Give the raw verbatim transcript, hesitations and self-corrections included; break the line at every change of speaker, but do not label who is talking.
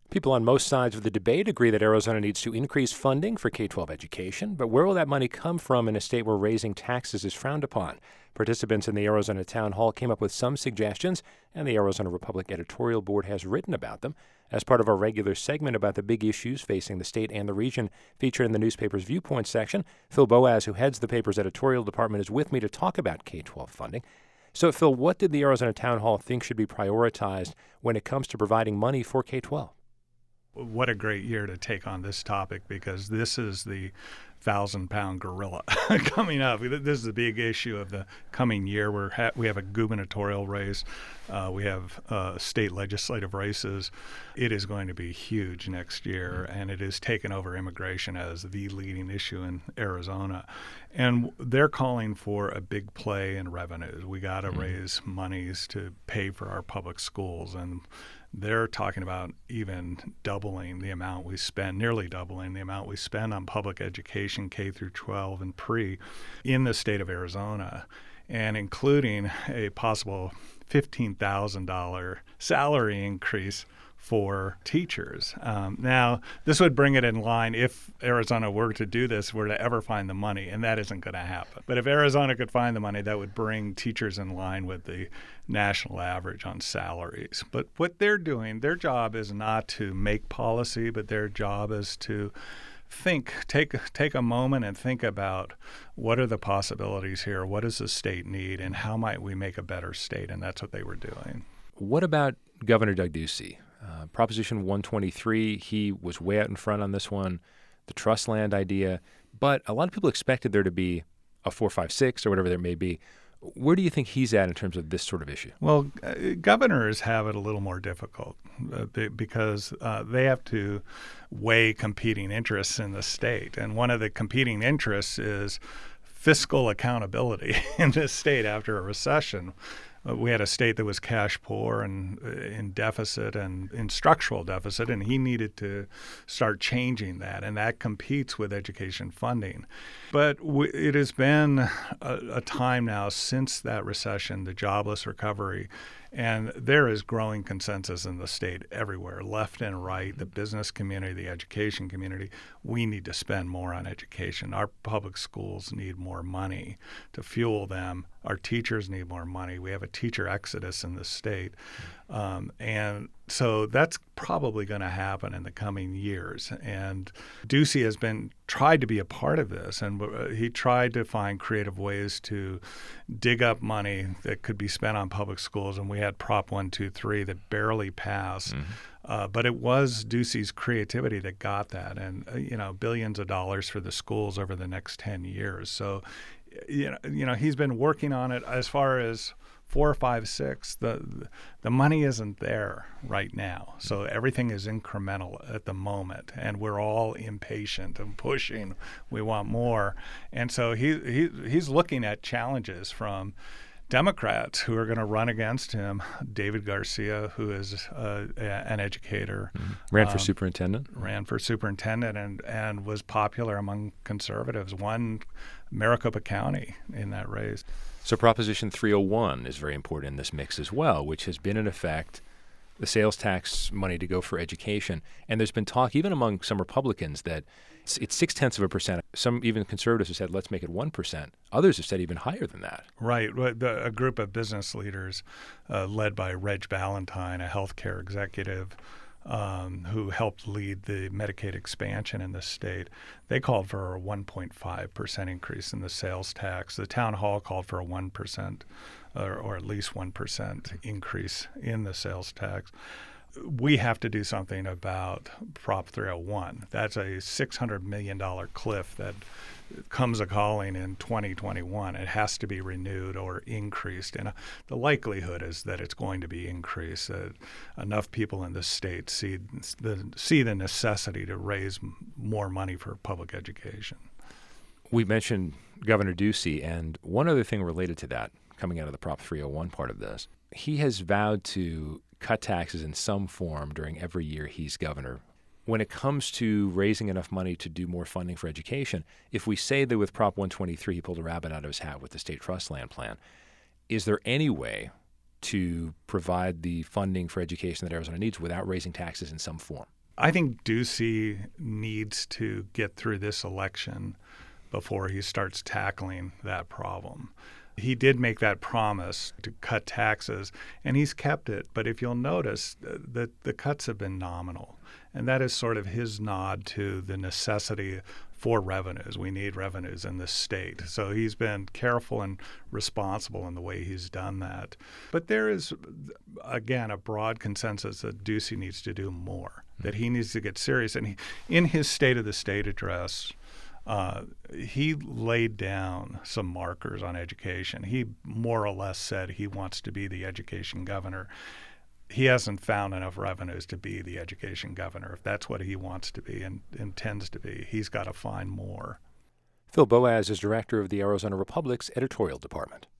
People on most sides of the debate agree that Arizona needs to increase funding for K twelve education, but where will that money come from in a state where raising taxes is frowned upon? Participants in the Arizona Town Hall came up with some suggestions, and the Arizona Republic editorial board has written about them. As part of our regular segment about the big issues facing the state and the region, featured in the newspaper's Viewpoint section, Phil Boas, who heads the paper's editorial department, is with me to talk about K twelve funding. So, Phil, what did the Arizona Town Hall think should be prioritized when it comes to providing money for K twelve?
What a great year to take on this topic, because this is the thousand-pound gorilla coming up. This is the big issue of the coming year. We're ha- we have a gubernatorial race. Uh, we have uh, state legislative races. It is going to be huge next year, and it has taken over immigration as the leading issue in Arizona. And they're calling for a big play in revenues. We got to mm-hmm. raise monies to pay for our public schools, and they're talking about even doubling the amount we spend, nearly doubling the amount we spend on public education, K through twelve and pre, in the state of Arizona, and including a possible fifteen thousand dollars salary increase for teachers. Um, now, this would bring it in line if Arizona were to do this, were to ever find the money, and that isn't going to happen. But if Arizona could find the money, that would bring teachers in line with the national average on salaries. But what they're doing, their job is not to make policy, but their job is to think, take take a moment and think about what are the possibilities here, what does the state need, and how might we make a better state, and that's what they were doing.
What about Governor Doug Ducey? Uh, Proposition one twenty-three, he was way out in front on this one, the trust land idea, but a lot of people expected there to be a four five six or whatever there may be. Where do you think he's at in terms of this sort of issue?
Well, uh, governors have it a little more difficult uh, because uh, they have to weigh competing interests in the state. And one of the competing interests is fiscal accountability in this state after a recession. Uh, we had a state that was cash poor and uh, in deficit and in structural deficit, and he needed to start changing that, and that competes with education funding. But w- it has been a, a time now since that recession, the jobless recovery, and there is growing consensus in the state everywhere, left and right, the business community, the education community. We need to spend more on education. Our public schools need more money to fuel them. Our teachers need more money. We have a teacher exodus in the state. Um, and so that's probably going to happen in the coming years. And Ducey has been tried to be a part of this, and uh, he tried to find creative ways to dig up money that could be spent on public schools. And we had Prop one twenty-three that barely passed. Mm-hmm. Uh, but it was Ducey's creativity that got that, and uh, you know, billions of dollars for the schools over the next ten years. So, you know, you know, he's been working on it. As far as four, five, six, the the money isn't there right now. So everything is incremental at the moment, and we're all impatient and pushing. We want more, and so he he he's looking at challenges from Democrats who are going to run against him. David Garcia, who is uh, a, an educator.
Mm-hmm. Ran for
um,
superintendent.
Ran for superintendent and, and was popular among conservatives, won Maricopa County in that race.
So Proposition three oh one is very important in this mix as well, which has been in effect the sales tax money to go for education. And there's been talk even among some Republicans that it's, it's six-tenths of a percent. Some even conservatives have said, let's make it one percent. Others have said even higher than that.
Right. The, a group of business leaders uh, led by Reg Ballantyne, a healthcare executive um, who helped lead the Medicaid expansion in the state, they called for a one point five percent increase in the sales tax. The town hall called for a one percent or, or at least one percent increase in the sales tax. We have to do something about Prop three oh one. That's a six hundred million dollars cliff that comes a-calling in twenty twenty-one. It has to be renewed or increased, and uh, the likelihood is that it's going to be increased. Uh, enough people in this state see the, see the necessity to raise m- more money for public education.
We mentioned Governor Ducey, and one other thing related to that, coming out of the Prop three oh one part of this, he has vowed to cut taxes in some form during every year he's governor. When it comes to raising enough money to do more funding for education, if we say that with Prop one twenty-three he pulled a rabbit out of his hat with the state trust land plan, is there any way to provide the funding for education that Arizona needs without raising taxes in some form?
I think Ducey needs to get through this election before he starts tackling that problem. He did make that promise to cut taxes, and he's kept it. But if you'll notice, the, the cuts have been nominal. And that is sort of his nod to the necessity for revenues. We need revenues in this state. So he's been careful and responsible in the way he's done that. But there is, again, a broad consensus that Ducey needs to do more, that he needs to get serious. And he, in his State of the State address, Uh, he laid down some markers on education. He more or less said he wants to be the education governor. He hasn't found enough revenues to be the education governor. If that's what he wants to be and intends to be, he's got to find more.
Phil Boas is director of the Arizona Republic's editorial department.